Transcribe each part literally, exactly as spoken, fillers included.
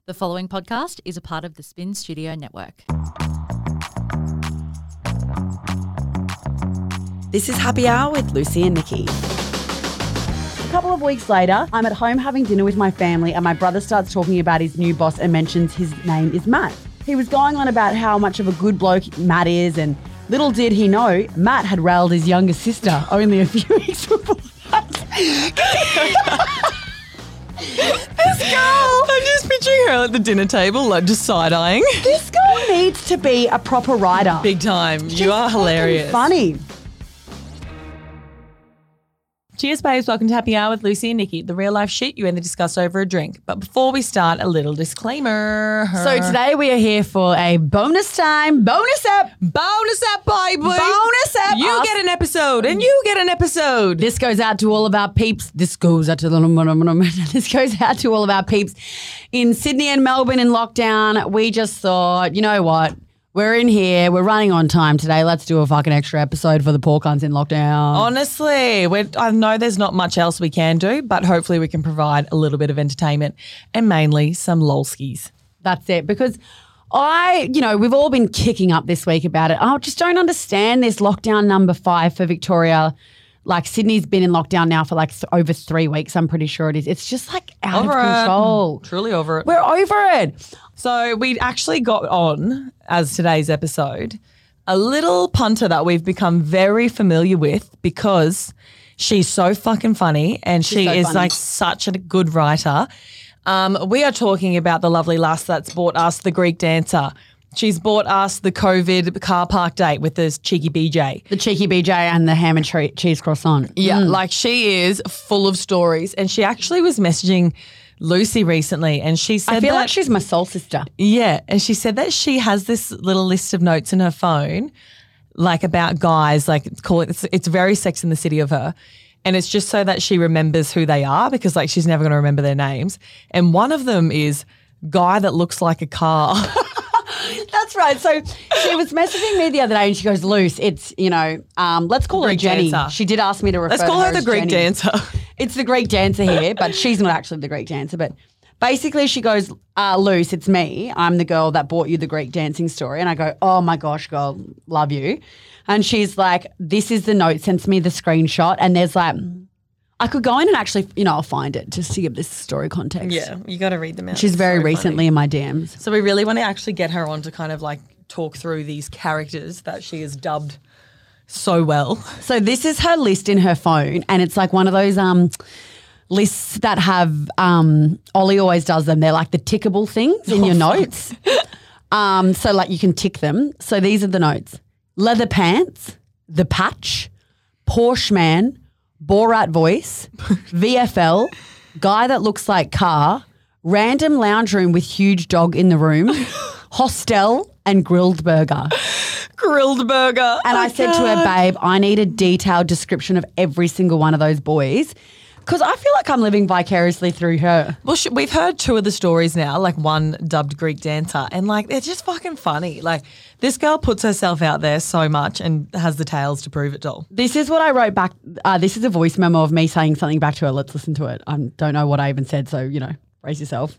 The following podcast is a part of the Spin Studio Network. This is Happy Hour with Lucy and Nikki. A couple of weeks later, I'm at home having dinner with my family and my brother starts talking about his new boss and mentions his name is Matt. He was going on about how much of a good bloke Matt is, and little did he know, Matt had railed his younger sister only a few weeks before that. This girl. I'm just picturing her at the dinner table, like just side-eyeing. This girl needs to be a proper writer. Big time. She's you are hilarious. Funny. Cheers, babes. Welcome to Happy Hour with Lucy and Nikki, the real life shit you either discuss over a drink. But before we start, a little disclaimer. So today we are here for a bonus time, bonus app. Bonus app, baby. Bonus app. You Us. get an episode and you get an episode. This goes out to all of our peeps. This goes out to the this goes out to all of our peeps in Sydney and Melbourne in lockdown. We just thought, you know what? We're in here. We're running on time today. Let's do a fucking extra episode for the poor cunts in lockdown. Honestly, we're, I know there's not much else we can do, but hopefully we can provide a little bit of entertainment and mainly some lolskis. That's it. Because I, you know, we've all been kicking up this week about it. I just don't understand this lockdown number five for Victoria. Like Sydney's been in lockdown now for like th- over three weeks. I'm pretty sure it is. It's just like out Over of control. it. Truly over it. We're over it. So we actually got on, as today's episode, a little punter that we've become very familiar with because she's so fucking funny and she so is funny. like such a good writer. Um, we are talking about the lovely lass that's bought us the Greek dancer. She's bought us the COVID car park date with this cheeky B J. The cheeky B J and the ham and tre- cheese croissant. Yeah, like she is full of stories. And she actually was messaging Lucy recently and she said I feel that, like she's my soul sister. yeah, and she said that she has this little list of notes in her phone, like about guys, like it's call it, it's, it's very Sex in the City of her. And it's just so that she remembers who they are because like she's never going to remember their names. And one of them is guy that looks like a car. That's right. So she was messaging me the other day and she goes, Luce, it's, you know, um, let's call her Greek Jenny. dancer. She did ask me to refer Let's to call her the as Greek Jenny. dancer. It's the Greek dancer here, but she's not actually the Greek dancer. But basically she goes, uh, Luce, it's me. I'm the girl that bought you the Greek dancing story. And I go, oh my gosh, girl, love you. And she's like, this is the note, sends me the screenshot. And there's like, I could go in and actually, you know, I'll find it just to give this story context. Yeah, you got to read them out. She's It's very so recently funny. in my D Ms. So we really want to actually get her on to kind of like talk through these characters that she has dubbed so well. So this is her list in her phone, and it's like one of those um lists that have um Ollie always does them. They're like the tickable things in your notes. Um, so like you can tick them. So these are the notes: leather pants, the patch, Porsche man, Borat voice, V F L, guy that looks like car, random lounge room with huge dog in the room, hostel, and grilled burger. Grilled burger. And I said to her, babe, I need a detailed description of every single one of those boys because I feel like I'm living vicariously through her. Well, sh- we've heard two of the stories now, like one dubbed Greek dancer, and like it's just fucking funny. Like this girl puts herself out there so much and has the tales to prove it all. This is what I wrote back. Uh, this is a voice memo of me saying something back to her. Let's listen to it. I don't know what I even said, so, you know, brace yourself.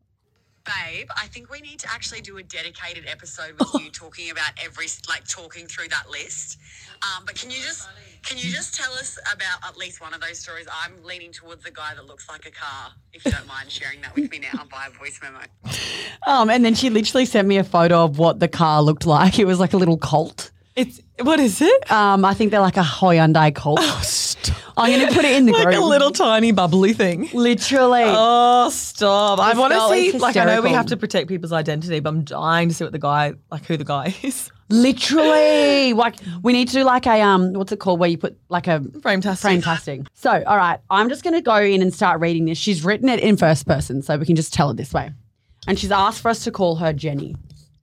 Babe, I think we need to actually do a dedicated episode with you talking about every, like talking through that list. Um, but can you just, can you just tell us about at least one of those stories? I'm leaning towards the guy that looks like a car, if you don't mind sharing that with me now via voice memo. Um, and then she literally sent me a photo of what the car looked like. It was like a little Colt. It's what is it? Um, I think they're like a Hyundai Colt. Oh, stop. I'm going to put it in the Like group. a little tiny bubbly thing. Literally. Oh, stop. I This want to girl see, is like, I know we hysterical. have to protect people's identity, but I'm dying to see what the guy, like, who the guy is. Literally. Like we need to do like a, um, what's it called where you put like a Frame-tastic. Frame-tastic. So, all right, I'm just going to go in and start reading this. She's written it in first person, so we can just tell it this way. And she's asked for us to call her Jenny.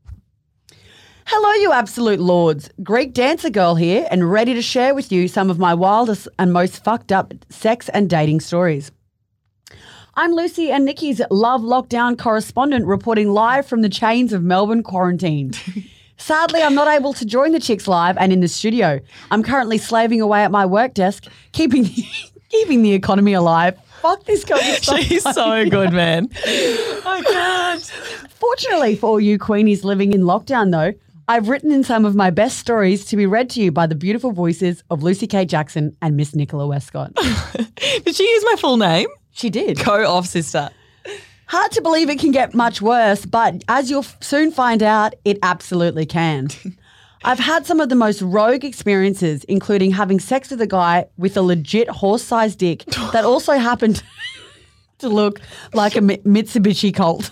Hello, you absolute lords. Greek dancer girl here and ready to share with you some of my wildest and most fucked up sex and dating stories. I'm Lucy and Nikki's love lockdown correspondent reporting live from the chains of Melbourne quarantine. Sadly, I'm not able to join the chicks live and in the studio. I'm currently slaving away at my work desk, keeping keeping the economy alive. Fuck this girl. So She's funny. so good, man. I can't. Fortunately for all you queenies living in lockdown, though, I've written in some of my best stories to be read to you by the beautiful voices of Lucy K. Jackson and Miss Nicola Westcott. Did she use my full name? She did. Go off, sister. Hard to believe it can get much worse, but as you'll soon find out, it absolutely can. I've had some of the most rogue experiences, including having sex with a guy with a legit horse-sized dick that also happened to look like a Mi- Mitsubishi Colt.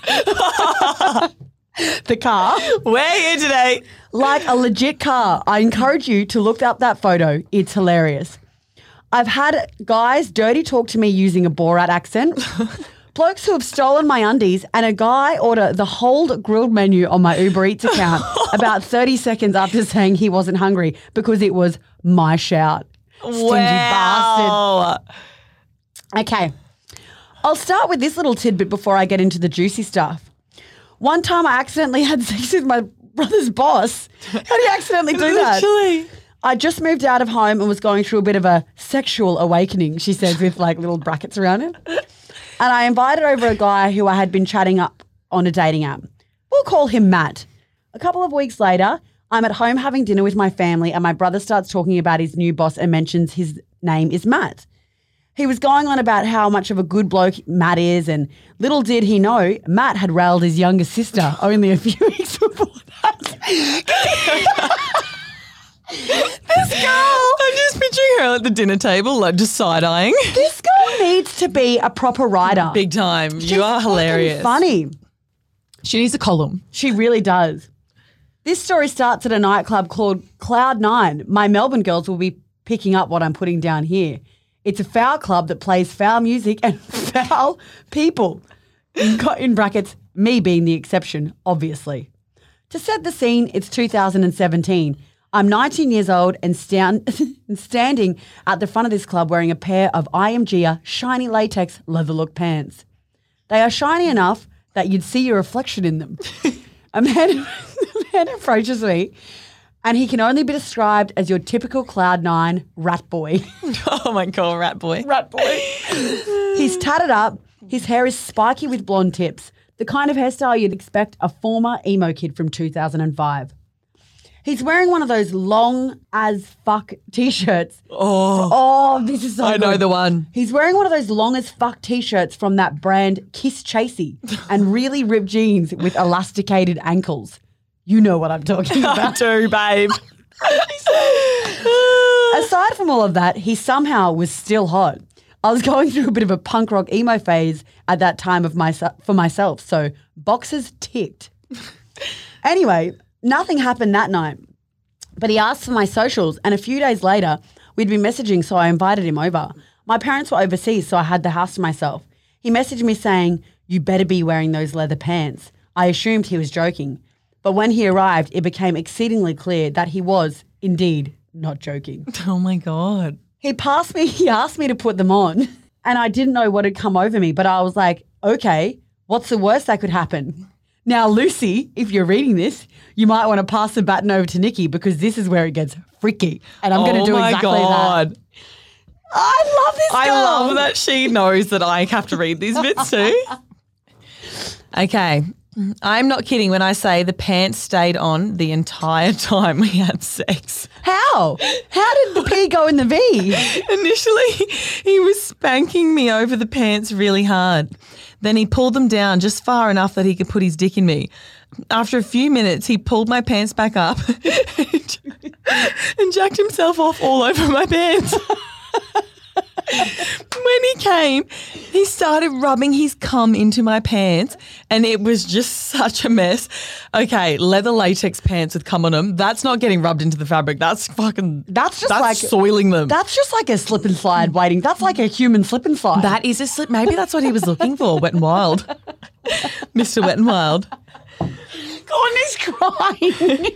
The car. We're here today. Like a legit car. I encourage you to look up that photo. It's hilarious. I've had guys dirty talk to me using a Borat accent. Blokes who have stolen my undies, and a guy order the whole grilled menu on my Uber Eats account about thirty seconds after saying he wasn't hungry because it was my shout. Stingy Wow. bastard. Okay. I'll start with this little tidbit before I get into the juicy stuff. One time I accidentally had sex with my brother's boss. How do you accidentally do that? Literally. I just moved out of home and was going through a bit of a sexual awakening, she says, with like little brackets around it. And I invited over a guy who I had been chatting up on a dating app. We'll call him Matt. A couple of weeks later, I'm at home having dinner with my family and my brother starts talking about his new boss and mentions his name is Matt. He was going on about how much of a good bloke Matt is, and little did he know, Matt had railed his younger sister only a few weeks before that. This girl. I'm just picturing her at the dinner table, like just side-eyeing. This girl needs to be a proper writer. Big time. She's You are fucking hilarious. funny. She needs a column. She really does. This story starts at a nightclub called Cloud Nine. My Melbourne girls will be picking up what I'm putting down here. It's a foul club that plays foul music and foul people. In, in brackets, me being the exception, obviously. To set the scene, it's two thousand seventeen. I'm nineteen years old and stand, standing at the front of this club wearing a pair of I M G A shiny latex leather look pants. They are shiny enough that you'd see your reflection in them. A man, a man approaches me and he can only be described as your typical Cloud Nine rat boy. Oh my God, rat boy. Rat boy. He's tatted up. His hair is spiky with blonde tips, the kind of hairstyle you'd expect a former emo kid from two thousand five. He's wearing one of those long as fuck t-shirts. Oh, Oh, this is so I know good. the one. He's wearing one of those long as fuck t-shirts from that brand Kiss Chasey and really ripped jeans with elasticated ankles. You know what I'm talking I about. do, babe. Aside from all of that, he somehow was still hot. I was going through a bit of a punk rock emo phase at that time of my, for myself, so boxes ticked. Anyway, nothing happened that night, but he asked for my socials, and a few days later, we'd been messaging, so I invited him over. My parents were overseas, so I had the house to myself. He messaged me saying, "You better be wearing those leather pants." I assumed he was joking, but when he arrived, it became exceedingly clear that he was, indeed, not joking. Oh my God. He passed me, he asked me to put them on, and I didn't know what had come over me, but I was like, okay, what's the worst that could happen? Now, Lucy, if you're reading this, you might want to pass the baton over to Nikki because this is where it gets freaky, and I'm going to oh do my exactly God. that. I love this girl. I love that she knows that I have to read these bits too. Okay. I'm not kidding when I say the pants stayed on the entire time we had sex. How? How did the P go in the V? Initially, he was spanking me over the pants really hard. Then he pulled them down just far enough that he could put his dick in me. After a few minutes, he pulled my pants back up and jacked himself off all over my pants. When he came, he started rubbing his cum into my pants and it was just such a mess. Okay, leather latex pants with cum on them, that's not getting rubbed into the fabric. That's fucking, That's just that's like soiling them. That's just like a slip and slide waiting. That's like a human slip and slide. That is a slip. Maybe that's what he was looking for, Wet and Wild. Mister Wet and Wild. Courtney's crying.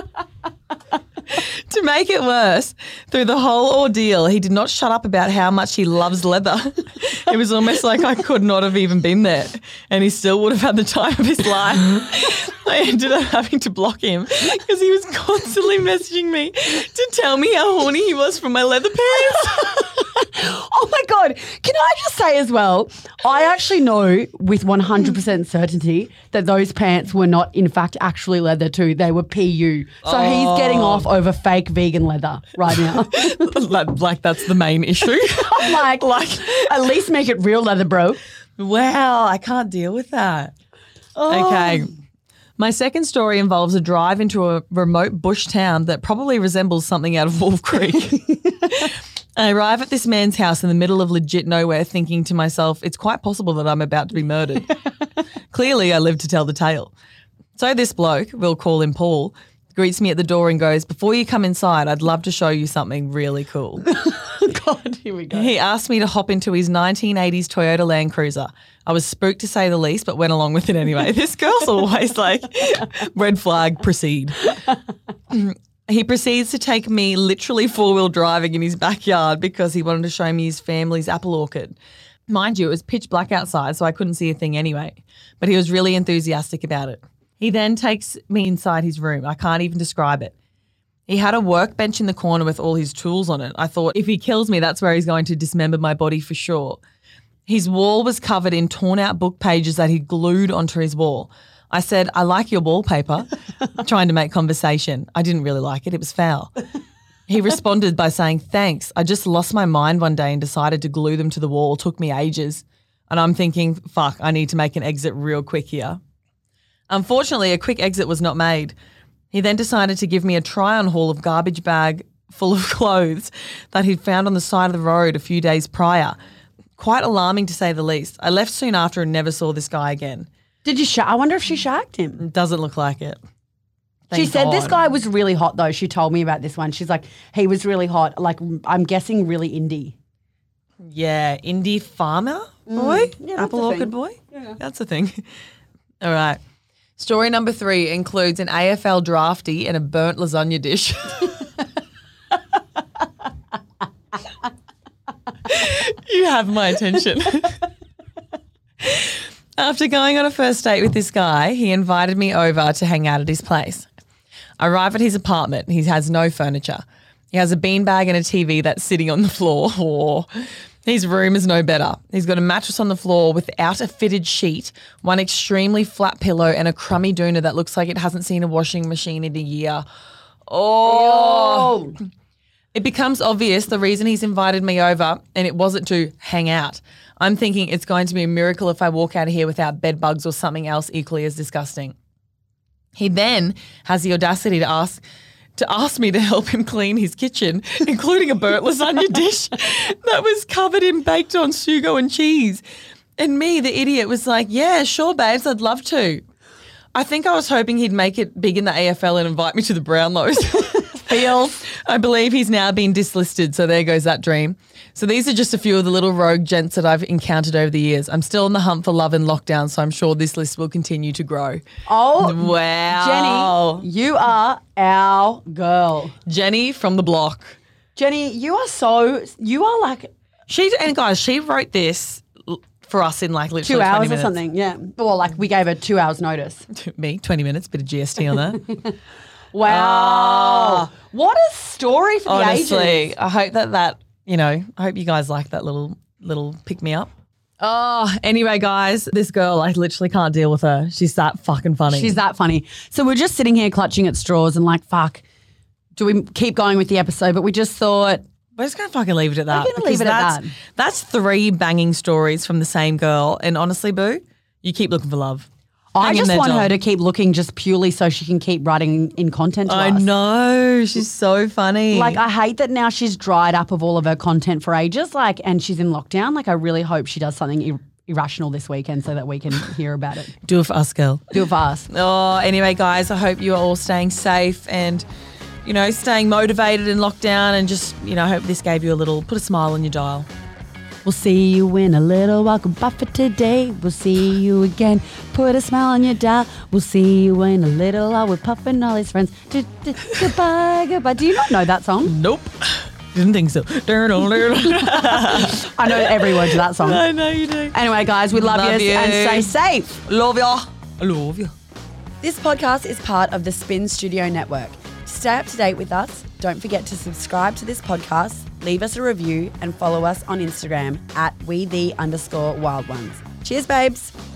To make it worse, through the whole ordeal, he did not shut up about how much he loves leather. It was almost like I could not have even been there and he still would have had the time of his life. I ended up having to block him because he was constantly messaging me to tell me how horny he was for my leather pants. Oh my God. Can I just say as well, I actually know with one hundred percent certainty that those pants were not in fact actually leather too. They were P U. So Oh. he's getting off over fake vegan leather right now. like, like that's the main issue. I'm like, Like- at least make it real leather, bro. Wow, I can't deal with that. Okay. My second story involves a drive into a remote bush town that probably resembles something out of Wolf Creek. I arrive at this man's house in the middle of legit nowhere thinking to myself, it's quite possible that I'm about to be murdered. Clearly, I live to tell the tale. So this bloke, we'll call him Paul, greets me at the door and goes, before you come inside, I'd love to show you something really cool. God, here we go. He asked me to hop into his nineteen eighties Toyota Land Cruiser. I was spooked to say the least, but went along with it anyway. This girl's always like, red flag, proceed. He proceeds to take me literally four-wheel driving in his backyard because he wanted to show me his family's apple orchard. Mind you, it was pitch black outside, so I couldn't see a thing anyway, but he was really enthusiastic about it. He then takes me inside his room. I can't even describe it. He had a workbench in the corner with all his tools on it. I thought, if he kills me, that's where he's going to dismember my body for sure. His wall was covered in torn-out book pages that he glued onto his wall. I said, I like your wallpaper, trying to make conversation. I didn't really like it. It was foul. He responded by saying, thanks. I just lost my mind one day and decided to glue them to the wall. It took me ages. And I'm thinking, fuck, I need to make an exit real quick here. Unfortunately, a quick exit was not made. He then decided to give me a try-on haul of garbage bag full of clothes that he'd found on the side of the road a few days prior. Quite alarming to say the least. I left soon after and never saw this guy again. Did you? Sh- I wonder if she shagged him. Doesn't look like it. She Thank said this God. guy was really hot though. She told me about this one. She's like, he was really hot. Like, I'm guessing really indie. Yeah, indie farmer boy, Yeah, that's apple a orchard thing. boy. Yeah, that's a thing. All right. Story number three includes an A F L draftee and a burnt lasagna dish. You have my attention. After going on a first date with this guy, he invited me over to hang out at his place. I arrive at his apartment. He has no furniture. He has a beanbag and a T V that's sitting on the floor. Oh, his room is no better. He's got a mattress on the floor without a fitted sheet, one extremely flat pillow, and a crummy doona that looks like it hasn't seen a washing machine in a year. Oh. It becomes obvious the reason he's invited me over, and it wasn't to hang out. I'm thinking it's going to be a miracle if I walk out of here without bed bugs or something else equally as disgusting. He then has the audacity to ask to ask me to help him clean his kitchen, including a burnt lasagna dish that was covered in baked on sugo and cheese. And me, the idiot, was like, yeah, sure, babes, I'd love to. I think I was hoping he'd make it big in the A F L and invite me to the Brownlows. Feels. I believe he's now been dislisted, so there goes that dream. So these are just a few of the little rogue gents that I've encountered over the years. I'm still on the hunt for love in lockdown, so I'm sure this list will continue to grow. Oh, Wow. Jenny, you are our girl. Jenny from the block. Jenny, you are so, you are like She and guys, she wrote this l- for us in like literally two twenty hours or minutes. something. Yeah. Well, like we gave her two hours notice. Me, twenty minutes, bit of G S T on that. Wow. What a story for the ages. Honestly, I hope that that, you know, I hope you guys like that little little pick me up. Oh, anyway, guys, this girl, I literally can't deal with her. She's that fucking funny. She's that funny. So we're just sitting here clutching at straws and like, fuck, do we keep going with the episode? But we just thought, We're just going to fucking leave it at that. gonna because leave it at that's, that. That's three banging stories from the same girl. And honestly, boo, you keep looking for love. I Hang in just there, want John. her to keep looking just purely so she can keep writing in content to I us. know. She's so funny. Like, I hate that now she's dried up of all of her content for ages, like, and she's in lockdown. Like, I really hope she does something ir- irrational this weekend so that we can hear about it. Do it for us, girl. Do it for us. Oh, anyway, guys, I hope you are all staying safe and, you know, staying motivated in lockdown and just, you know, I hope this gave you a little, put a smile on your dial. We'll see you in a little while. Goodbye for today. We'll see you again. Put a smile on your dial. We'll see you in a little while with Puff and all his friends. D- d- goodbye, goodbye. Do you not know that song? Nope. Didn't think so. I know every word to that song. I know you do. Anyway, guys, we love, Love you you. and stay safe. Love ya. I love you. This podcast is part of the Spin Studio Network. To stay up to date with us, don't forget to subscribe to this podcast, leave us a review, and follow us on Instagram at we the underscore wild ones. Cheers, babes.